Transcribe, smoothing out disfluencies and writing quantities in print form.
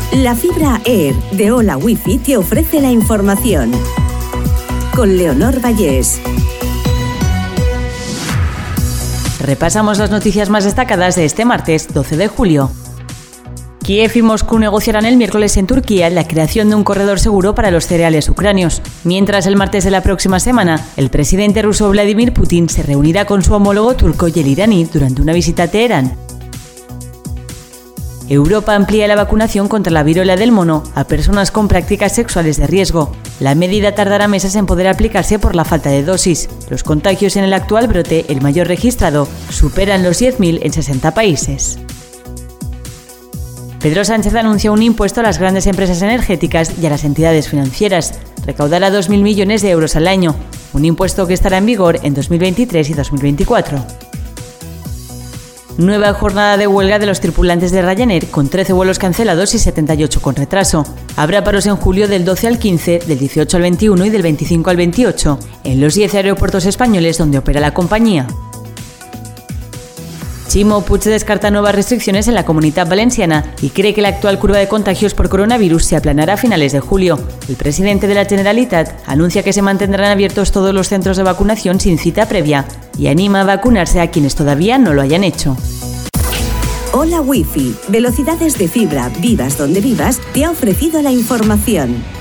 La fibra Air de Hola Wifi te ofrece la información. Con Leonor Vallés. Repasamos las noticias más destacadas de este martes 12 de julio. Kiev y Moscú negociarán el miércoles en Turquía la creación de un corredor seguro para los cereales ucranianos, mientras el martes de la próxima semana el presidente ruso Vladimir Putin se reunirá con su homólogo turco y el iraní durante una visita a Teherán. Europa amplía la vacunación contra la viruela del mono a personas con prácticas sexuales de riesgo. La medida tardará meses en poder aplicarse por la falta de dosis. Los contagios en el actual brote, el mayor registrado, superan los 10.000 en 60 países. Pedro Sánchez anuncia un impuesto a las grandes empresas energéticas y a las entidades financieras. Recaudará 2.000 millones de euros al año, un impuesto que estará en vigor en 2023 y 2024. Nueva jornada de huelga de los tripulantes de Ryanair, con 13 vuelos cancelados y 78 con retraso. Habrá paros en julio del 12 al 15, del 18 al 21 y del 25 al 28, en los 10 aeropuertos españoles donde opera la compañía. Ximo Puig descarta nuevas restricciones en la Comunitat Valenciana y cree que la actual curva de contagios por coronavirus se aplanará a finales de julio. El presidente de la Generalitat anuncia que se mantendrán abiertos todos los centros de vacunación sin cita previa y anima a vacunarse a quienes todavía no lo hayan hecho. Hola Wifi, velocidades de fibra, vivas donde vivas, te ha ofrecido la información.